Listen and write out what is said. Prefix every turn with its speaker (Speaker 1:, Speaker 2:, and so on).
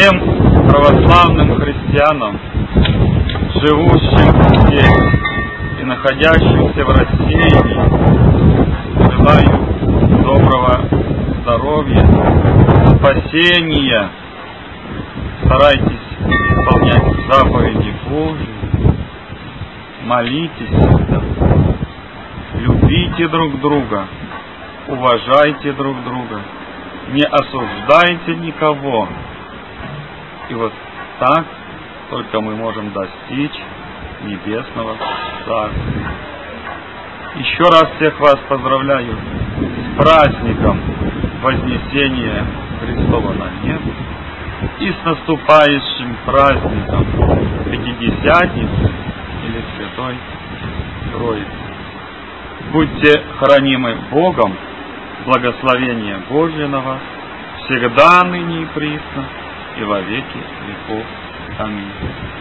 Speaker 1: Всем православным христианам, живущим здесь и находящимся в рассеянии, желаю доброго здоровья, спасения. Старайтесь исполнять заповеди Божьи, молитесь всегда, любите друг друга, уважайте друг друга, не осуждайте никого. И вот так только мы можем достичь небесного Царства. Еще раз всех вас поздравляю с праздником Вознесения Христова на небо и с наступающим праздником Пятидесятницы или Святой Троицы. Будьте хранимы Богом, благословение Божье на вас, всегда, ныне и присно, и во веки веков. Аминь.